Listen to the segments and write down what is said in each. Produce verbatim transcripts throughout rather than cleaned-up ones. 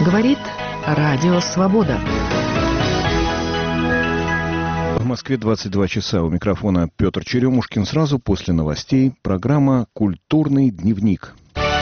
Говорит Радио Свобода. В Москве двадцать два часа. У микрофона Петр Черемушкин. Сразу после новостей программа «Культурный дневник».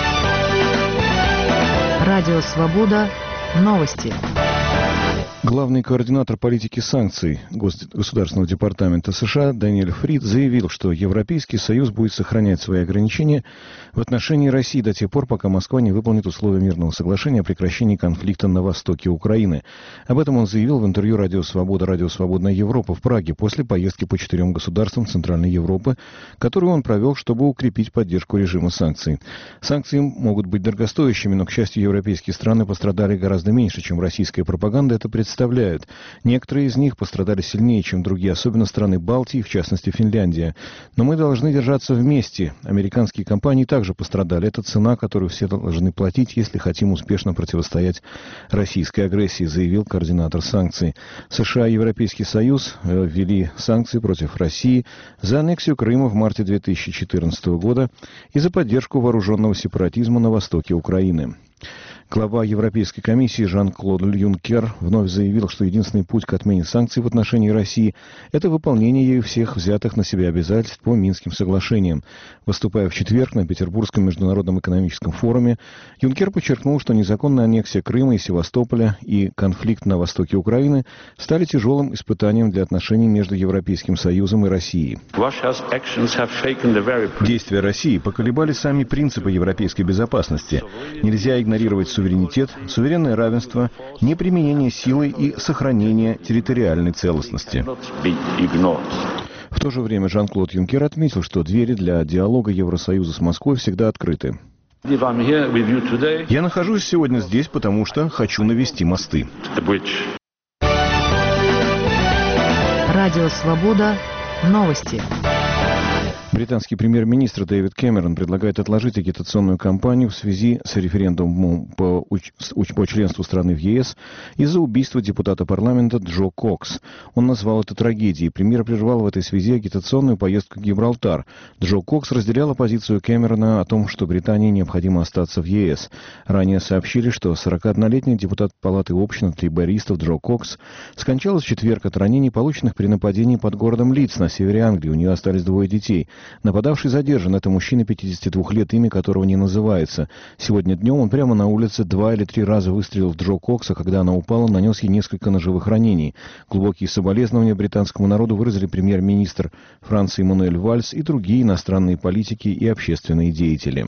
Радио Свобода. Новости. Главный координатор политики санкций Государственного департамента США Дэниэль Фрид заявил, что Европейский Союз будет сохранять свои ограничения в отношении России до тех пор, пока Москва не выполнит условия мирного соглашения о прекращении конфликта на востоке Украины. Об этом он заявил в интервью «Радио Свобода», «Радио Свободная Европа» в Праге после поездки по четырем государствам Центральной Европы, которую он провел, чтобы укрепить поддержку режима санкций. Санкции могут быть дорогостоящими, но, к счастью, европейские страны пострадали гораздо меньше, чем российская пропаганда это представляет. Представляют. Некоторые из них пострадали сильнее, чем другие, особенно страны Балтии, в частности Финляндия. Но мы должны держаться вместе. Американские компании также пострадали. Это цена, которую все должны платить, если хотим успешно противостоять российской агрессии, заявил координатор санкций. США и Европейский Союз ввели санкции против России за аннексию Крыма в марте две тысячи четырнадцатого года и за поддержку вооруженного сепаратизма на востоке Украины. Глава Европейской комиссии Жан-Клод Юнкер вновь заявил, что единственный путь к отмене санкций в отношении России – это выполнение ею всех взятых на себя обязательств по Минским соглашениям. Выступая в четверг на Петербургском международном экономическом форуме, Юнкер подчеркнул, что незаконная аннексия Крыма и Севастополя и конфликт на востоке Украины стали тяжелым испытанием для отношений между Европейским Союзом и Россией. Действия России поколебали сами принципы европейской безопасности. Нельзя игнорировать суверенитет, суверенное равенство, неприменение силы и сохранение территориальной целостности. В то же время Жан-Клод Юнкер отметил, что двери для диалога Евросоюза с Москвой всегда открыты. Я нахожусь сегодня здесь, потому что хочу навести мосты. Радио Свобода. Новости. Британский премьер-министр Дэвид Кэмерон предлагает отложить агитационную кампанию в связи с референдумом по, уч... по членству страны в ЕС из-за убийства депутата парламента Джо Кокс. Он назвал это трагедией. Премьер прервал в этой связи агитационную поездку в Гибралтар. Джо Кокс разделяла позицию Кэмерона о том, что Британии необходимо остаться в ЕС. Ранее сообщили, что сорокаоднолетний депутат Палаты общин от лейбористов Джо Кокс скончалась в четверг от ранений, полученных при нападении под городом Лидс на севере Англии. У нее остались двое детей. Нападавший задержан. Это мужчина пятидесяти двух лет, имя которого не называется. Сегодня днем он прямо на улице два или три раза выстрелил в Джо Кокса. Когда она упала, нанес ей несколько ножевых ранений. Глубокие соболезнования британскому народу выразили премьер-министр Франции Мануэль Вальс и другие иностранные политики и общественные деятели.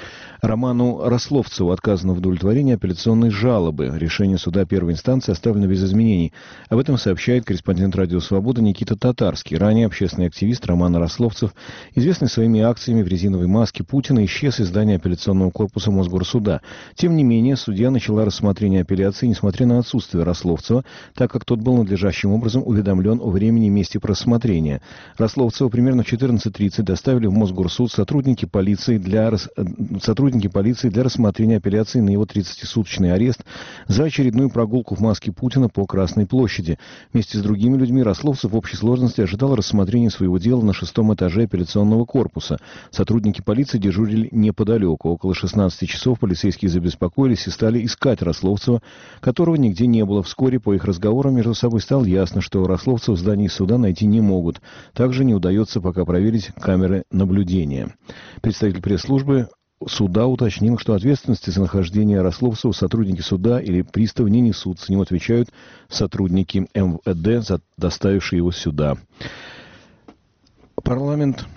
Роману Рословцеву отказано в удовлетворении апелляционной жалобы. Решение суда первой инстанции оставлено без изменений. Об этом сообщает корреспондент «Радио Свобода» Никита Татарский. Ранее общественный активист Роман Рословцев, известный своими акциями в резиновой маске Путина, исчез из здания апелляционного корпуса Мосгорсуда. Тем не менее, судья начала рассмотрение апелляции, несмотря на отсутствие Рословцева, так как тот был надлежащим образом уведомлен о времени и месте рассмотрения. Рословцева примерно в четырнадцать тридцать доставили в Мосгорсуд сотрудники полиции для рас... сотрудники полиции для рассмотрения апелляции на его тридцатисуточный арест за очередную прогулку в маске Путина по Красной площади. Вместе с другими людьми Рословцев в общей сложности ожидал рассмотрения своего дела на шестом этаже апелляционного корпуса. Сотрудники полиции дежурили неподалеку. Около шестнадцати часов полицейские забеспокоились и стали искать Рословцева, которого нигде не было. Вскоре по их разговорам между собой стало ясно, что Рословцева в здании суда найти не могут. Также не удается пока проверить камеры наблюдения. Представитель пресс-службы суда уточнил, что ответственности за нахождение Рословцева сотрудники суда или приставы не несут. С ним отвечают сотрудники эм вэ дэ, доставившие его сюда. Парламент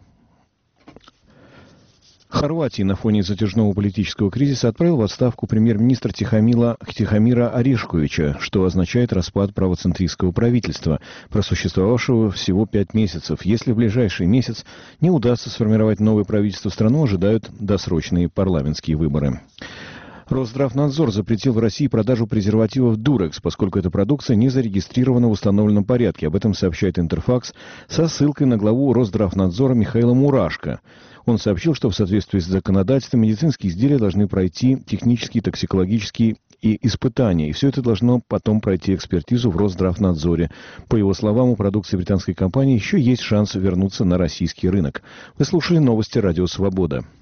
Хорватии на фоне затяжного политического кризиса отправил в отставку премьер-министра Тихомила, Тихомира Орешковича, что означает распад правоцентристского правительства, просуществовавшего всего пять месяцев. Если в ближайший месяц не удастся сформировать новое правительство, страну ожидают досрочные парламентские выборы. Росздравнадзор запретил в России продажу презервативов «Дурекс», поскольку эта продукция не зарегистрирована в установленном порядке. Об этом сообщает Интерфакс со ссылкой на главу Росздравнадзора Михаила Мурашко. Он сообщил, что в соответствии с законодательством медицинские изделия должны пройти технические, токсикологические и испытания, и все это должно потом пройти экспертизу в Росздравнадзоре. По его словам, у продукции британской компании еще есть шанс вернуться на российский рынок. Вы слушали новости «Радио Свобода».